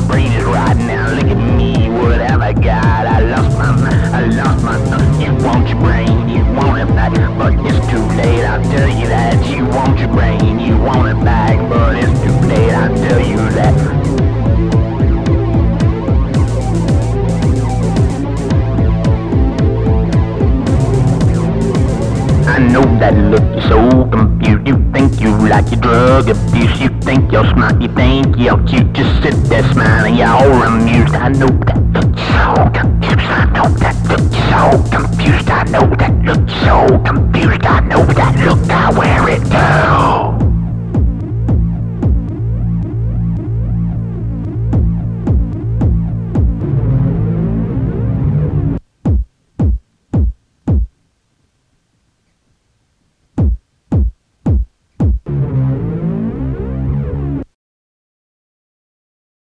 brain is rotting now. Look at me, what have I got? I lost my mind, I lost my son. You want your brain, you want it back, but it's too late, I'll tell you that. You want your brain, you want it back, but it's too late, I'll tell you that. I know that look, you're so confused. You think you like your drug abuse. You think you're smart, you think you're cute. Just sit there smiling, you're all amused. I know that look, you're so confused. I know that look, you're so confused. I know that look, you're so confused. I know that look, I wear it too.